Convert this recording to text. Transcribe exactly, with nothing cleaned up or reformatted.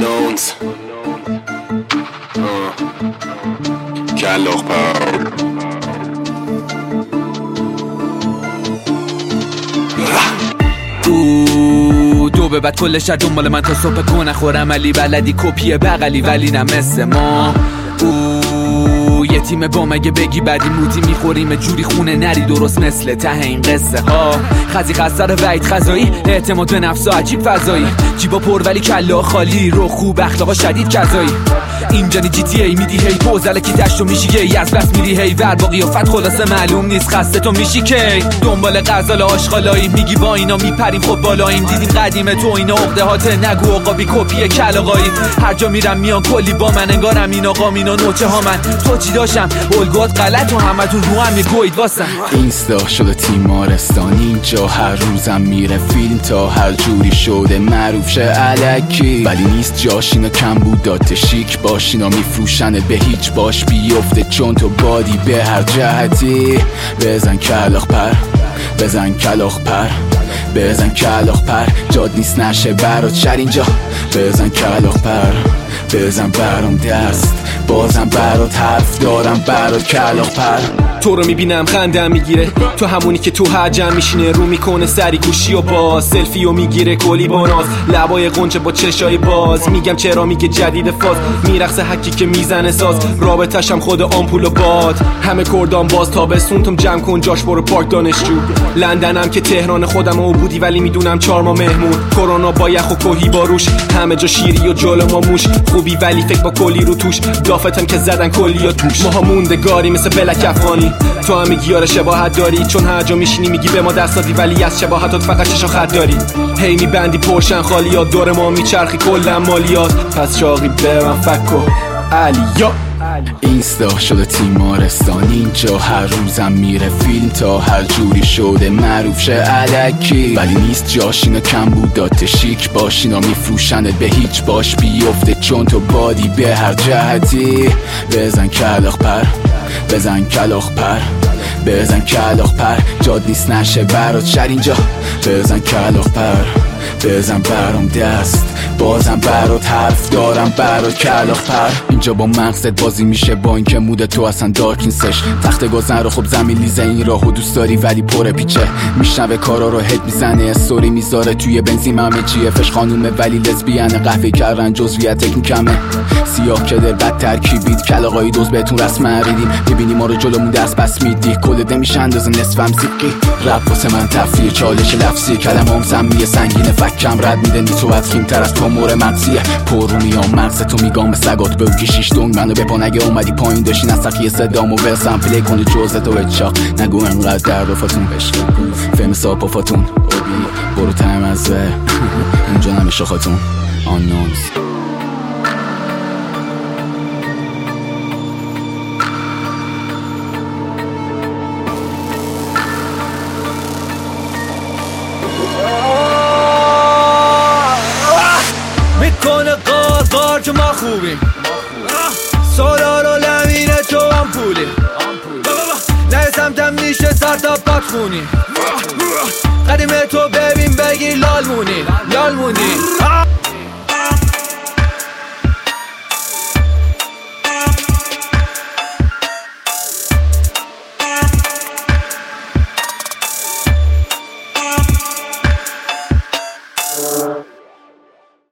unknowns کلاغ پر دو به بعد کل شهر دنبال من تا صبح کنه خورم علی بلدی کپی بغلی ولی نه مثل ما او یه تیم با مگه بگی بعدی موتی میخوریم جوری خونه نری درست مثل ته این قصه ها خزی خسر وعید خزایی اعتماد به نفس و عجیب فضایی جیبا پر ولی کلا خالی رو خوب اخلاقا شدید کذایی اینجا نی جی تی ای میدی هی پوزل کی تشتو میشی ای از بس میری هی ور با قیافت خلاصه معلوم نیست خسته تو میشی کی دنبال غزال آشغالایی میگی با اینا میپریم خب بالاییم دیدیم قدیم تو اینا عقده هات نگو آقا کپی کلاغایی هر جا میرم میان کلی با من انگارم این آقا مینا نوچه ها من تو چی داشتم الگوات غلط و همتون رو هم میگوید واسم اینستا شده تیمارستان اینجا هر روزم میره فیلم تا هر جوری شده معروف شه الکی ولی نیست جاش اینا کم بودات شیک باش اینا میفروشنت به هیچ باش بیفته چون تو بادی به هر جهتی بزن کلاغ پر بزن کلاغ پر بزن کلاغ پر جاد نیست نشه برات شر اینجا بزن کلاغ پر بزن برام دست بازم برات حرف دارم برات کلاغ پر تو رو میبینم خندم میگیره تو همونی که تو حجم میشینه رو میکنه سری گوشی و باز سلفی و میگیره کلی باناز لبای قنچه با چشای باز میگم چرا میگه جدید فاز میرقصه حکی که میزنه ساز رابطشم خود آمپول و باد همه کردان باز تابستون تم جمع کن جاش برو پارک دانشجو لندنم که تهران خودم و بودی ولی میدونم چهار ماه مهمون کرونا با یخ و کوهی باروش همه جا شیری و جلو ما موش خوبی ولی فکر با کلی رو توش دافتم که زدن کلی و توش ماها موندگاری مثل بلک افغانی تو هم میگی آره شباهت داری چون هر جا میشینی میگی به ما دست دادی ولی از شباهتات فقط چشا خط داری هی میبندی پرشن خالیات دور ما میچرخی کلا مالیات پس چاقی به من فکو علیا اینستا شده تیمارستان اینجا هر روزم میره فیلم تا هر جوری شده معروف شه الکی ولی نیست جاش اینا کم بودات شیک باش اینا میفروشنت به هیچ باش بیفته چون تو بادی به هر جهتی بزن کلاغ پر بزن کلاغ پر بزن کلاغ پر جاد نیست نشه برات شر اینجا بزن کلاغ پر بزن برام دست بازم برات حرف دارم برات کلاغ پر اینجا با مغزت بازی میشه با اینکه مود تو اصلا دارک نیستش تخت گذن رو خب زمین لیزه این راهو دوست داری ولی پر پیچه میشنوه کارا رو هد میزنه استوری میذاره توی بنزین همه چیه فش خانومه ولی لزبیانه قهوه کردن جزویت تکن کمه سیاه کده بد ترکیبید کلاغای دوز بهتون رسم ریدیم ببینی ما رو جلومون دست پس میدی کل نمیشه اندازه نصفم زیقی رپ واسه من تفریح چالش لفظی کلمام سمیه سنگین فکم رد میده نی تو از کیم تر از تو مور مغزیه پر رو میام مغز تو میگام سگات بوگی شیش دونگ منو به پانگه اومدی پایین داشتی نسخی صدامو ورسم پلی کنی جوزه تو بچاق نگو انقدر در رفتون بشکن فهم ساپا فاتون برو تایم از اونجا نمیشه خاتون آنونز میکنه قار قار که ما خوبیم سالار و لمینه چو هم پولیم نه سمتم میشه سر تا پات خونی قدیمه تو ببین بگی لال مونی لال مونی